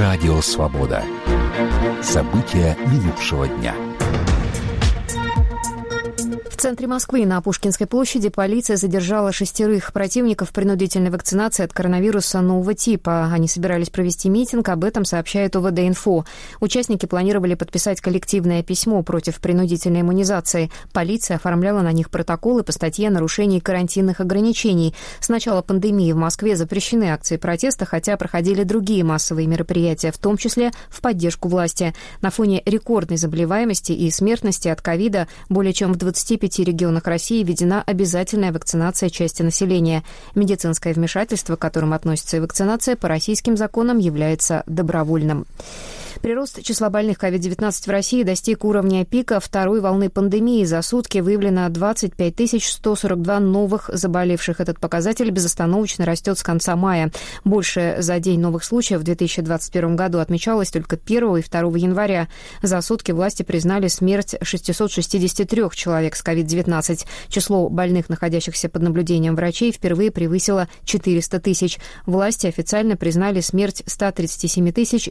Радио «Свобода». События минувшего дня. В центре Москвы на Пушкинской площади полиция задержала 6 противников принудительной вакцинации от коронавируса нового типа. Они собирались провести митинг, об этом сообщает ОВД-инфо. Участники планировали подписать коллективное письмо против принудительной иммунизации. Полиция оформляла на них протоколы по статье о нарушении карантинных ограничений. С начала пандемии в Москве запрещены акции протеста, хотя проходили другие массовые мероприятия, в том числе в поддержку власти. На фоне рекордной заболеваемости и смертности от ковида более чем в 25 регионах России введена обязательная вакцинация части населения. Медицинское вмешательство, к которому относится и вакцинация, по российским законам является добровольным. Прирост числа больных COVID-19 в России достиг уровня пика второй волны пандемии. За сутки выявлено 25 142 новых заболевших. Этот показатель безостановочно растет с конца мая. Больше за день новых случаев в 2021 году отмечалось только 1 и 2 января. За сутки власти признали смерть 663 человек с COVID-19. Число больных, находящихся под наблюдением врачей, впервые превысило 400 тысяч. Власти официально признали смерть 137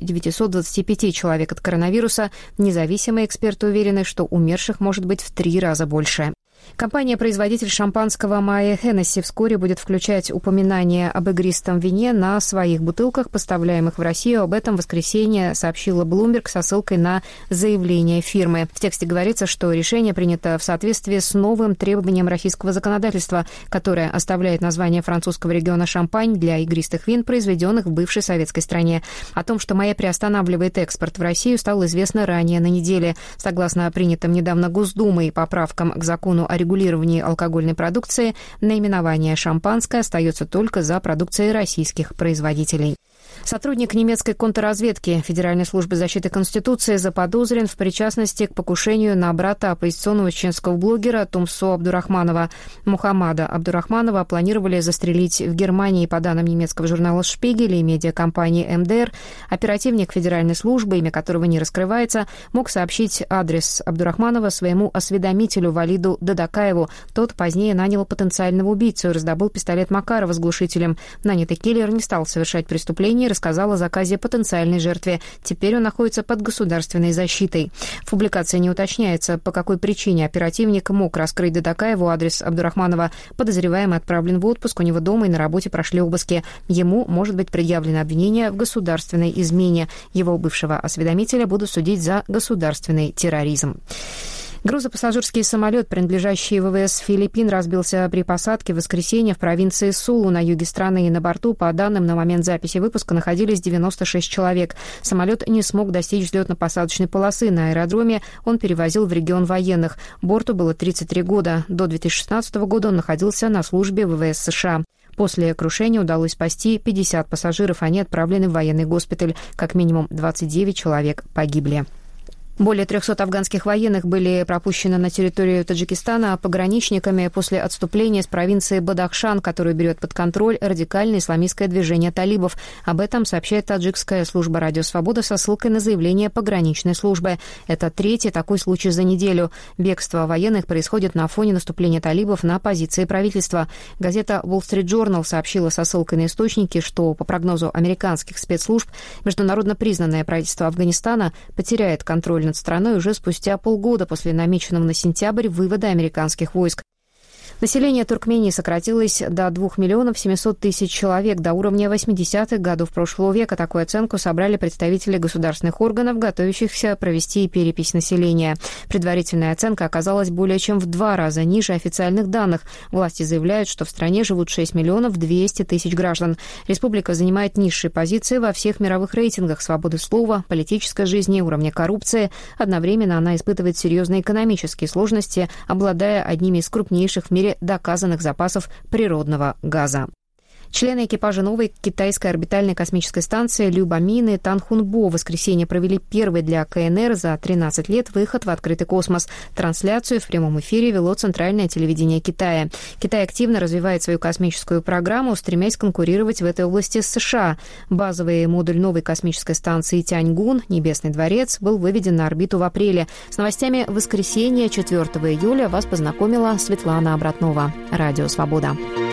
925 человек от коронавируса. Независимые эксперты уверены, что умерших может быть в 3 раза больше. Компания-производитель шампанского Моët Hennessy вскоре будет включать упоминание об игристом вине на своих бутылках, поставляемых в Россию. Об этом в воскресенье сообщила Bloomberg со ссылкой на заявление фирмы. В тексте говорится, что решение принято в соответствии с новым требованием российского законодательства, которое оставляет название французского региона Шампань для игристых вин, произведенных в бывшей советской стране. О том, что Моët приостанавливает экспорт в Россию, стало известно ранее на неделе. Согласно принятым недавно Госдумой поправкам к закону о регулировании алкогольной продукции, наименование «шампанское» остается только за продукцией российских производителей. Сотрудник немецкой контрразведки Федеральной службы защиты Конституции заподозрен в причастности к покушению на брата оппозиционного чеченского блогера Тумсо Абдурахманова. Мухаммада Абдурахманова планировали застрелить в Германии, по данным немецкого журнала «Шпигель» и медиакомпании МДР. Оперативник Федеральной службы, имя которого не раскрывается, мог сообщить адрес Абдурахманова своему осведомителю Валиду Дадакаеву. Тот позднее нанял потенциального убийцу и раздобыл пистолет Макарова с глушителем. Нанятый киллер не стал совершать преступление и рассказал о заказе потенциальной жертве. Теперь он находится под государственной защитой. В публикации не уточняется, по какой причине оперативник мог раскрыть Дадакаеву адрес Абдурахманова. Подозреваемый отправлен в отпуск, у него дома и на работе прошли обыски. Ему может быть предъявлено обвинение в государственной измене. Его бывшего осведомителя будут судить за государственный терроризм. Грузопассажирский самолет, принадлежащий ВВС Филиппин, разбился при посадке в воскресенье в провинции Сулу на юге страны. И на борту, по данным, на момент записи выпуска находились 96 человек. Самолет не смог достичь взлетно-посадочной полосы. На аэродроме он перевозил в регион военных. Борту было 33 года. До 2016 года он находился на службе ВВС США. После крушения удалось спасти 50 пассажиров. Они отправлены в военный госпиталь. Как минимум 29 человек погибли. Более 300 афганских военных были пропущены на территорию Таджикистана пограничниками после отступления с провинции Бадахшан, которую берет под контроль радикальное исламистское движение талибов. Об этом сообщает таджикская служба «Радио Свобода» со ссылкой на заявление пограничной службы. Это 3-й такой случай за неделю. Бегство военных происходит на фоне наступления талибов на позиции правительства. Газета Wall Street Journal сообщила со ссылкой на источники, что, по прогнозу американских спецслужб, международно признанное правительство Афганистана потеряет контроль над страной уже спустя полгода после намеченного на сентябрь вывода американских войск. Население Туркмении сократилось до 2 700 000 человек, до уровня 80-х годов прошлого века. Такую оценку собрали представители государственных органов, готовящихся провести перепись населения. Предварительная оценка оказалась более чем в 2 раза ниже официальных данных. Власти заявляют, что в стране живут 6 200 000 граждан. Республика занимает низшие позиции во всех мировых рейтингах свободы слова, политической жизни, уровня коррупции. Одновременно она испытывает серьезные экономические сложности, обладая одними из крупнейших в мире доказанных запасов природного газа. Члены экипажа новой китайской орбитальной космической станции Любомин и Танхунбо в воскресенье провели первый для КНР за 13 лет выход в открытый космос. Трансляцию в прямом эфире вело Центральное телевидение Китая. Китай активно развивает свою космическую программу, стремясь конкурировать в этой области с США. Базовый модуль новой космической станции Тяньгун, Небесный дворец, был выведен на орбиту в апреле. С новостями воскресенья 4 июля вас познакомила Светлана Обратнова. Радио «Свобода».